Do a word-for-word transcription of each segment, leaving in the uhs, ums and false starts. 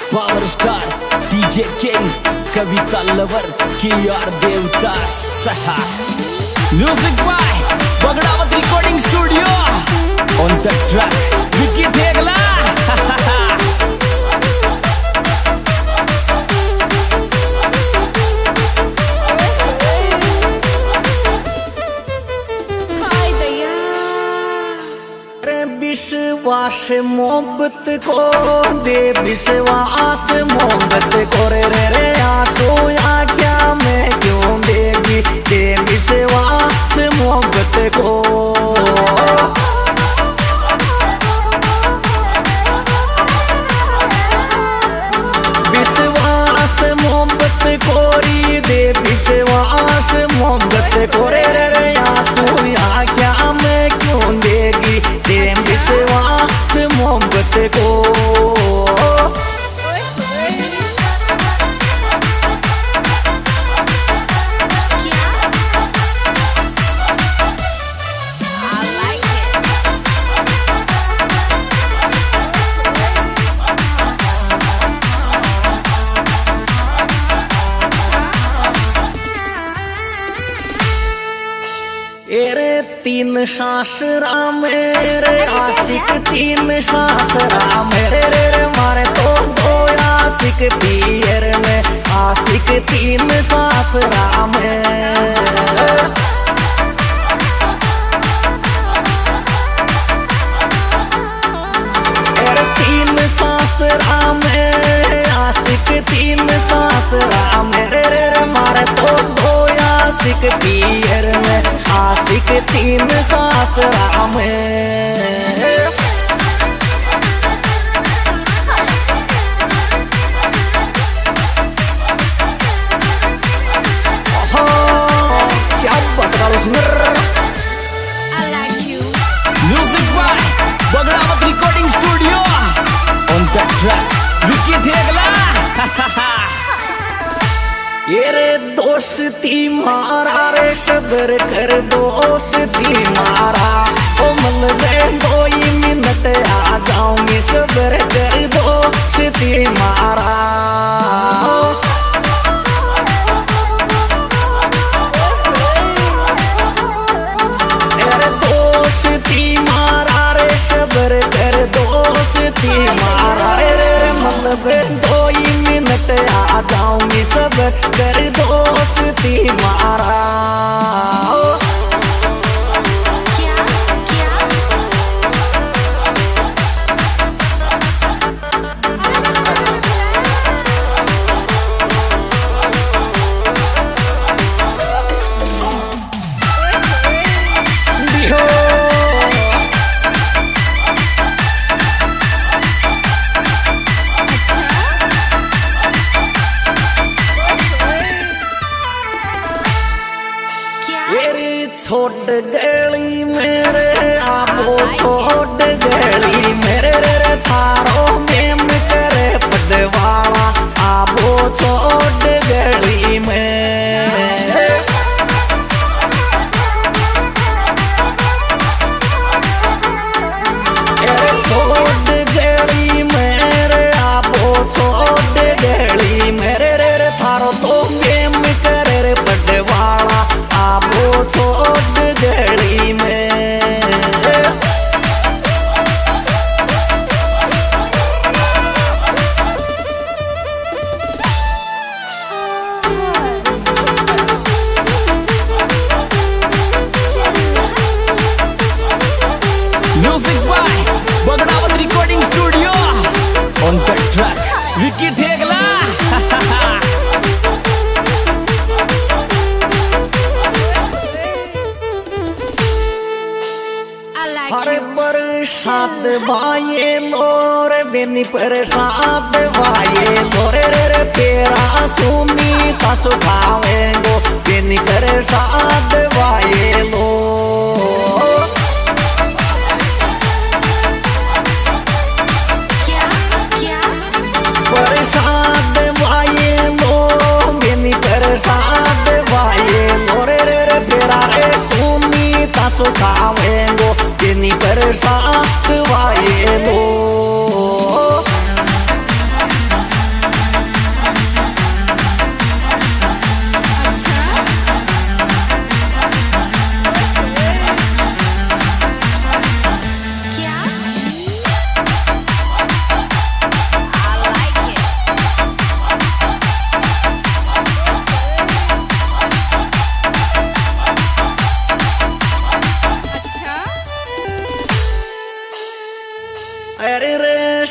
Power star DJ king Kavita lover की यार देवता सहा music by Bagdawat recording studio on the track Vicky Thegla. विश्वास मोहब्बत को दे विश्वास मोहब्बत को रे रे रे आंसू या क्या मैं क्यों देगी दे विश्वास मोहब्बत को। विश्वास मोहब्बत को री दे विश्वास मोहब्बत को रे रे रे आंसू या क्या मैं क्यों देगी दे विश्वास मोहब्बत को। एरे तीन सांस राम मेरे आशिक तीन सांस राम मेरे रे रे मारे तो दो आशिक पियर में आशिक तीन सांस राम एरे तीन सांस राम आशिक तीन सांस राम रे रे रे मारे तो दो आशिक पियर में आशिक तीन सांस राम क्या बता music by Bagdawat recording studio on the track Vicky Thegla. ये रे दोस्ती मारा रे सबर कर दोस्ती मारा ओ मल में दो ही मिनट आ जाऊंगी सबर कर दोस्ती मारा। दोस्ती मारा रे सबर कर दोस्ती मारा रे मल में दो ही मिनट आ जाऊंगी सबर कर दोस्ती मारा। छोड़ गली मेरे आपो छोड़ गली मेरे रे थारो गेम करे पदवाला आपो छोड़ गली में छोड़ गली मेरे आपो छोड़ गली मेरे रे थारो तो गेम करे पदवाला आपो छोड़ गली में। Music by Bagdawat recording studio on the track Vicky Thegla. हरे प्रसाद भाई लोर बेनी प्रसाद भाई लोरे रे रे तेरा सुनी तसु खावेंगो बेनी प्रसाद भाई लो। प्रसाद भाई लो बेनी प्रसाद भाई लोरे रे रे तेरा रे सुनी तसु खावेंगो बेनी प्रसाद भाई लो।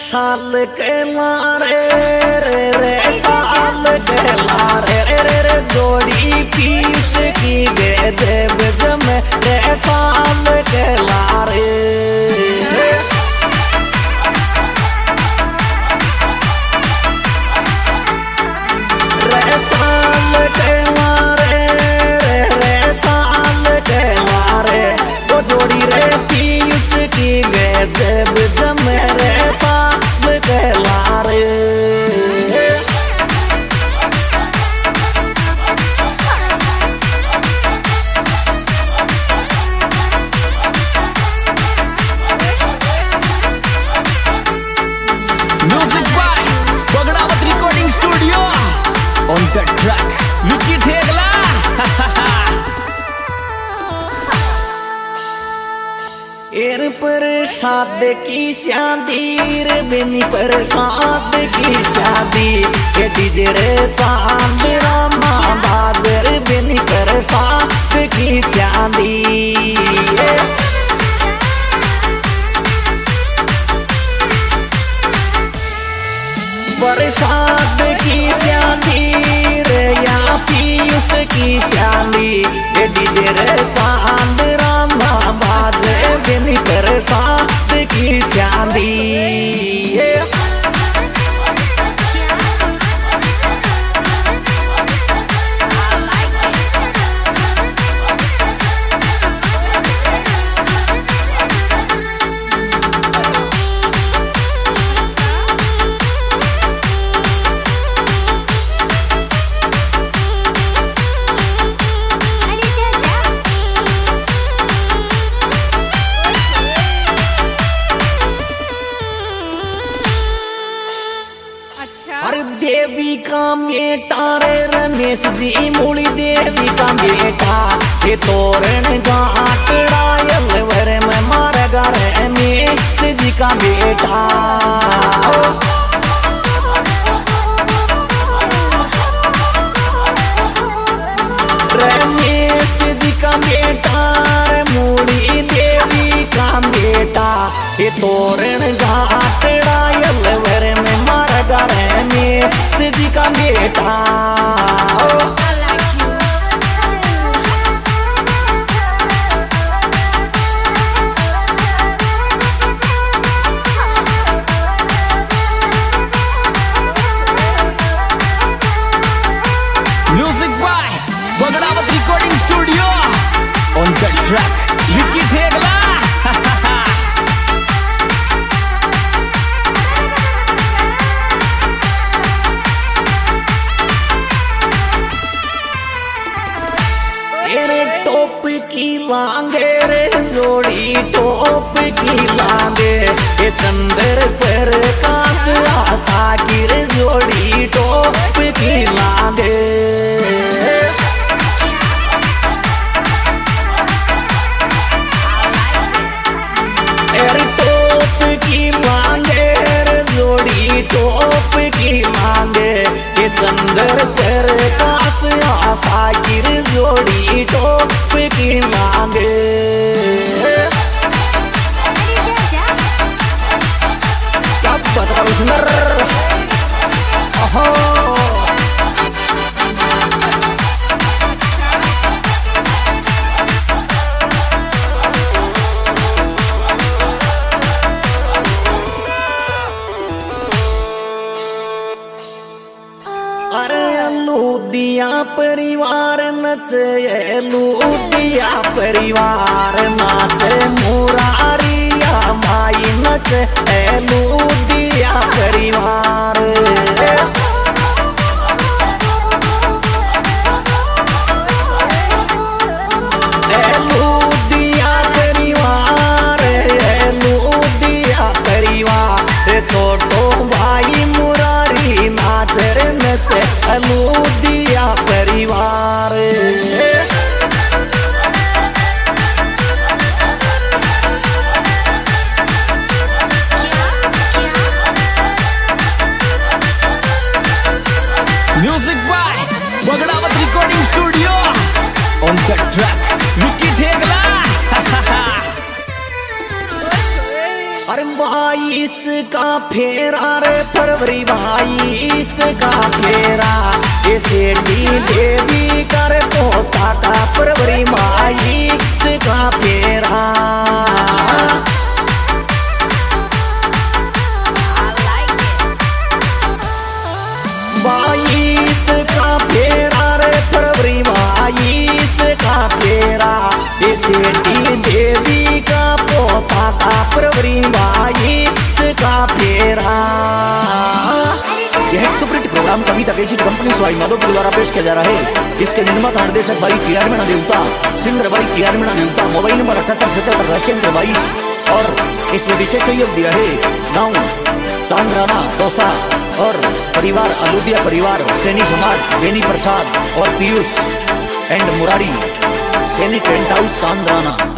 शाल के लारे रे रे शाल के लारे रे रे रे जोड़ी पीस की गजब जमे रे शाल के लारे रे शाल के लारे रे रे शाल के लारे वो जोड़ी रे पीस की गजब जमे रे शाल के लारे Music by Bagdawat Recording Studio. On the track, Vicky Thegla. एर प्रसाद की शादी रे बेनी प्रसाद की शादी ये डीजे रे चांद रामा बादर बेनी प्रसाद की शादी प्रसाद की शादी रे या पीयूष की शादी ये डीजे रे चांद रामा बादर बेनी प्रसाद की शादी अरे देवी का बेटा रे रमेश जी मूली देवी का बेटा ये तोरण गाटड़ा यलवर में मारा गा रमेश जी का बेटा रमेश जी का बेटा रे मूली देवी का बेटा ये तोरण गाटड़ा यलवर में मारा गा रमेश जी का बेटा Music by Bagdawat Recording Studio. On the track, Vicky Thegla. रे टोप की लांगे रे जोड़ी टोप की लांगे ये चंदर पर कास आशा की रे जोड़ी टोप की लांगे रे टोप की लांगे रे जोड़ी टोप की लांगे ये चंदर पर कास आशा की रे जोड़ी टोप की लांगे क्या बता सुंदर ओहो अरे लूदिया परिवार नचे लूदिया परिवार नाचे मुरारिया माई नचे लूदिया परिवार लूदिया परिवार लूदिया परिवार छोटो भाई मुरारी नाचे नचे लूदिया परिवार फेरा रे फरवरी बाईस का फेरा, इसे देवी कर पोता का फरवरी बाईस का फेरा। बाईस का फेरा रे फरवरी बाईस का फेरा, इसे देवी का पोता का फरवरी बाईस का फेरा। यह super hit program Kavita cassette company Sawai Madhopur द्वारा पेश किया जा रहा है। इसके निर्माता निर्देशक भाई कियारमेना देवता, सिंगर भाई कियारमेना देवता। मोबाइल नंबर अठहत्तर सतहत्तर राष्ट्रीय बाईस। और इसमें विशेष सहयोग दिया है गाँव चांद्राना दौसा और परिवार अलूदिया परिवार, सैनी समाज, बेनी प्रसाद और Piyush and Murari, Saini tent house चांद्राना।